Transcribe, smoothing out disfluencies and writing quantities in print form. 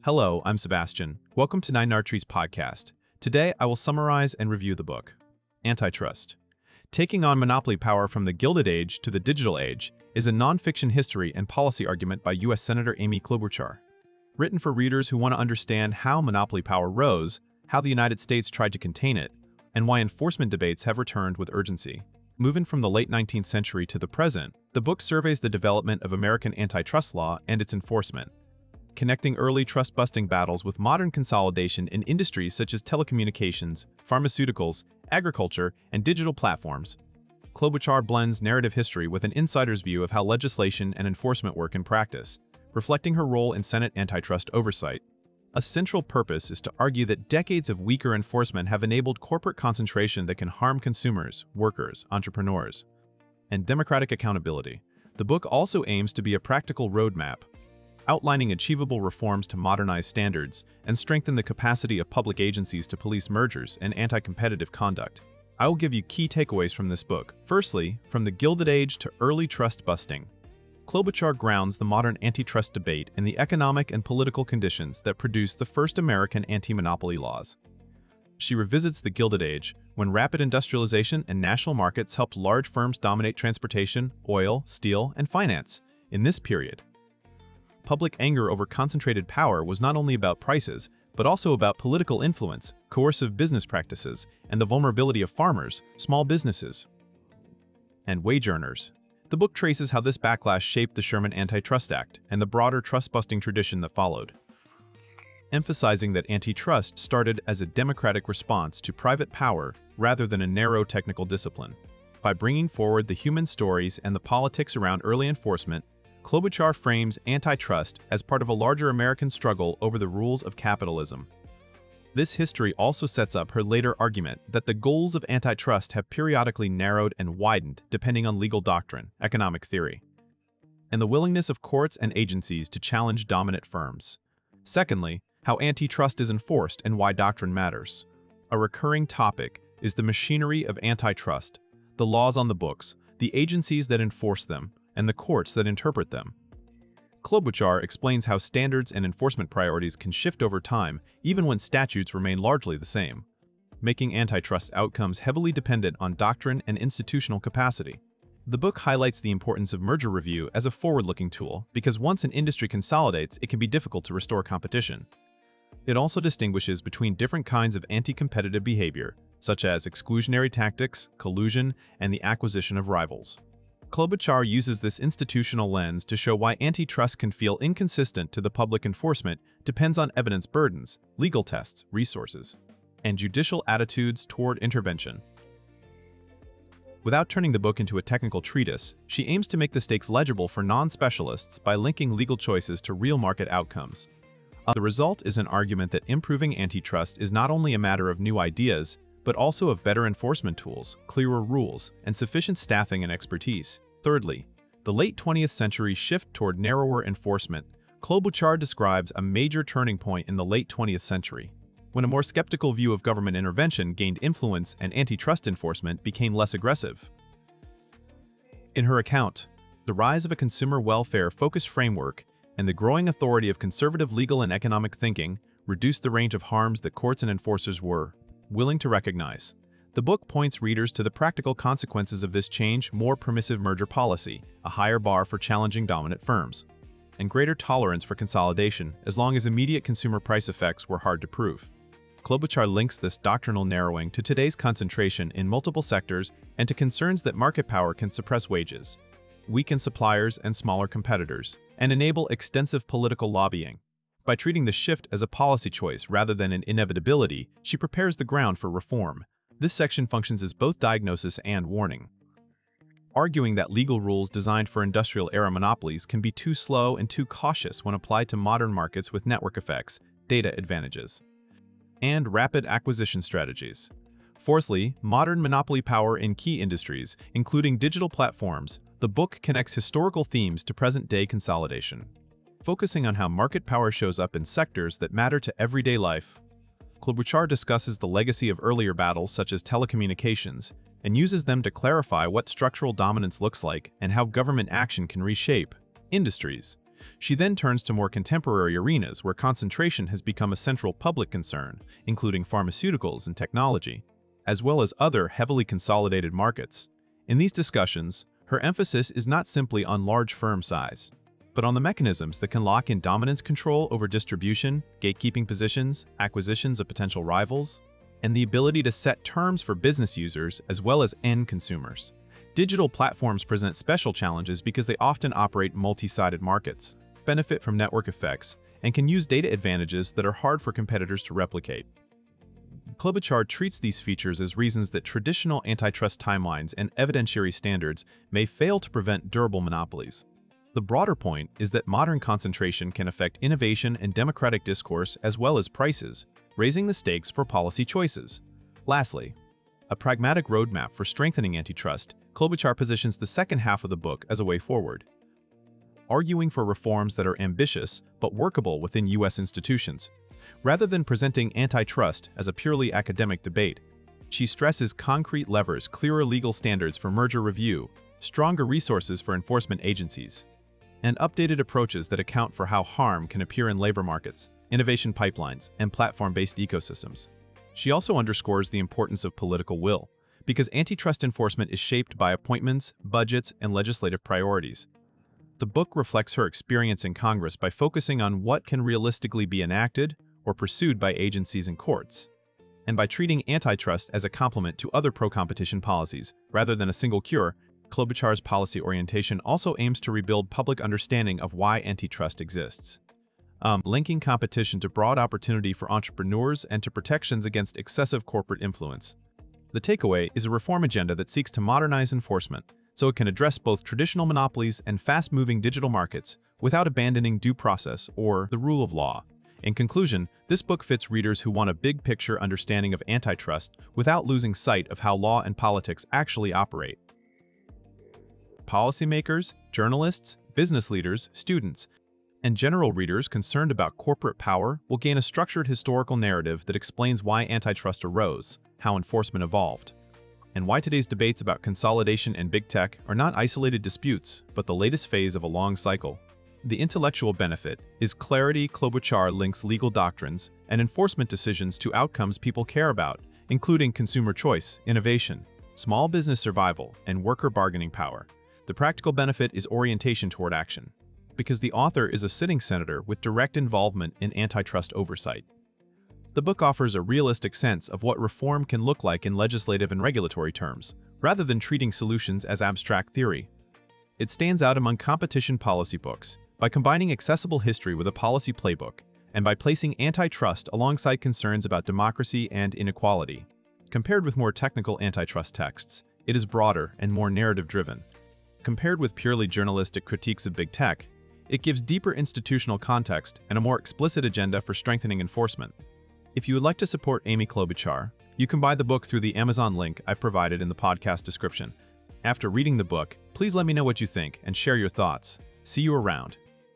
Hello, I'm Sebastian. Welcome to Nine Archery's podcast. Today, I will summarize and review the book, Antitrust. Taking on Monopoly Power from the Gilded Age to the Digital Age is a nonfiction history and policy argument by U.S. Senator Amy Klobuchar. Written for readers who want to understand how monopoly power rose, how the United States tried to contain it, and why enforcement debates have returned with urgency. Moving from the late 19th century to the present, the book surveys the development of American antitrust law and its enforcement, connecting early trust-busting battles with modern consolidation in industries such as telecommunications, pharmaceuticals, agriculture, and digital platforms. Klobuchar blends narrative history with an insider's view of how legislation and enforcement work in practice, reflecting her role in Senate antitrust oversight. A central purpose is to argue that decades of weaker enforcement have enabled corporate concentration that can harm consumers, workers, entrepreneurs, and democratic accountability. The book also aims to be a practical roadmap, outlining achievable reforms to modernize standards and strengthen the capacity of public agencies to police mergers and anti-competitive conduct. I will give you key takeaways from this book. Firstly, from the Gilded Age to early trust busting. Klobuchar grounds the modern antitrust debate in the economic and political conditions that produced the first American anti-monopoly laws. She revisits the Gilded Age, when rapid industrialization and national markets helped large firms dominate transportation, oil, steel, and finance. In this period, public anger over concentrated power was not only about prices, but also about political influence, coercive business practices, and the vulnerability of farmers, small businesses, and wage earners. The book traces how this backlash shaped the Sherman Antitrust Act and the broader trust-busting tradition that followed, emphasizing that antitrust started as a democratic response to private power rather than a narrow technical discipline. By bringing forward the human stories and the politics around early enforcement, Klobuchar frames antitrust as part of a larger American struggle over the rules of capitalism. This history also sets up her later argument that the goals of antitrust have periodically narrowed and widened depending on legal doctrine, economic theory, and the willingness of courts and agencies to challenge dominant firms. Secondly, how antitrust is enforced and why doctrine matters. A recurring topic is the machinery of antitrust, the laws on the books, the agencies that enforce them, and the courts that interpret them. Klobuchar explains how standards and enforcement priorities can shift over time even when statutes remain largely the same, making antitrust outcomes heavily dependent on doctrine and institutional capacity. The book highlights the importance of merger review as a forward-looking tool because once an industry consolidates, it can be difficult to restore competition. It also distinguishes between different kinds of anti-competitive behavior, such as exclusionary tactics, collusion, and the acquisition of rivals. Klobuchar uses this institutional lens to show why antitrust can feel inconsistent to the public enforcement depends on evidence burdens, legal tests, resources, and judicial attitudes toward intervention. Without turning the book into a technical treatise, she aims to make the stakes legible for non-specialists by linking legal choices to real market outcomes. The result is an argument that improving antitrust is not only a matter of new ideas, but also of better enforcement tools, clearer rules, and sufficient staffing and expertise. Thirdly, the late 20th century shift toward narrower enforcement. Klobuchar describes a major turning point in the late 20th century, when a more skeptical view of government intervention gained influence and antitrust enforcement became less aggressive. In her account, the rise of a consumer welfare-focused framework and the growing authority of conservative legal and economic thinking reduced the range of harms that courts and enforcers were willing to recognize. The book points readers to the practical consequences of this change: more permissive merger policy, a higher bar for challenging dominant firms, and greater tolerance for consolidation as long as immediate consumer price effects were hard to prove. Klobuchar links this doctrinal narrowing to today's concentration in multiple sectors and to concerns that market power can suppress wages, weaken suppliers and smaller competitors, and enable extensive political lobbying. By treating the shift as a policy choice rather than an inevitability, she prepares the ground for reform. This section functions as both diagnosis and warning, arguing that legal rules designed for industrial-era monopolies can be too slow and too cautious when applied to modern markets with network effects, data advantages, and rapid acquisition strategies. Fourthly, modern monopoly power in key industries, including digital platforms. The book connects historical themes to present-day consolidation, focusing on how market power shows up in sectors that matter to everyday life. Klobuchar discusses the legacy of earlier battles such as telecommunications and uses them to clarify what structural dominance looks like and how government action can reshape industries. She then turns to more contemporary arenas where concentration has become a central public concern, including pharmaceuticals and technology, as well as other heavily consolidated markets. In these discussions, her emphasis is not simply on large firm size, but on the mechanisms that can lock in dominance control over distribution, gatekeeping positions, acquisitions of potential rivals, and the ability to set terms for business users as well as end consumers. Digital platforms present special challenges because they often operate multi-sided markets, benefit from network effects, and can use data advantages that are hard for competitors to replicate. Klobuchar treats these features as reasons that traditional antitrust timelines and evidentiary standards may fail to prevent durable monopolies. The broader point is that modern concentration can affect innovation and democratic discourse as well as prices, raising the stakes for policy choices. Lastly, a pragmatic roadmap for strengthening antitrust, Klobuchar positions the second half of the book as a way forward, arguing for reforms that are ambitious but workable within U.S. institutions. Rather than presenting antitrust as a purely academic debate, she stresses concrete levers, clearer legal standards for merger review, stronger resources for enforcement agencies, and updated approaches that account for how harm can appear in labor markets, innovation pipelines, and platform-based ecosystems. She also underscores the importance of political will, because antitrust enforcement is shaped by appointments, budgets, and legislative priorities. The book reflects her experience in Congress by focusing on what can realistically be enacted or pursued by agencies and courts, and by treating antitrust as a complement to other pro-competition policies, rather than a single cure. Klobuchar's policy orientation also aims to rebuild public understanding of why antitrust exists, linking competition to broad opportunity for entrepreneurs and to protections against excessive corporate influence. The takeaway is a reform agenda that seeks to modernize enforcement, so it can address both traditional monopolies and fast-moving digital markets without abandoning due process or the rule of law. In conclusion, this book fits readers who want a big-picture understanding of antitrust without losing sight of how law and politics actually operate. Policymakers, journalists, business leaders, students, and general readers concerned about corporate power will gain a structured historical narrative that explains why antitrust arose, how enforcement evolved, and why today's debates about consolidation and big tech are not isolated disputes, but the latest phase of a long cycle. The intellectual benefit is clarity. Klobuchar links legal doctrines and enforcement decisions to outcomes people care about, including consumer choice, innovation, small business survival, and worker bargaining power. The practical benefit is orientation toward action, because the author is a sitting senator with direct involvement in antitrust oversight. The book offers a realistic sense of what reform can look like in legislative and regulatory terms, rather than treating solutions as abstract theory. It stands out among competition policy books by combining accessible history with a policy playbook, and by placing antitrust alongside concerns about democracy and inequality. Compared with more technical antitrust texts, it is broader and more narrative-driven. Compared with purely journalistic critiques of big tech, it gives deeper institutional context and a more explicit agenda for strengthening enforcement. If you would like to support Amy Klobuchar, you can buy the book through the Amazon link I've provided in the podcast description. After reading the book, please let me know what you think and share your thoughts. See you around.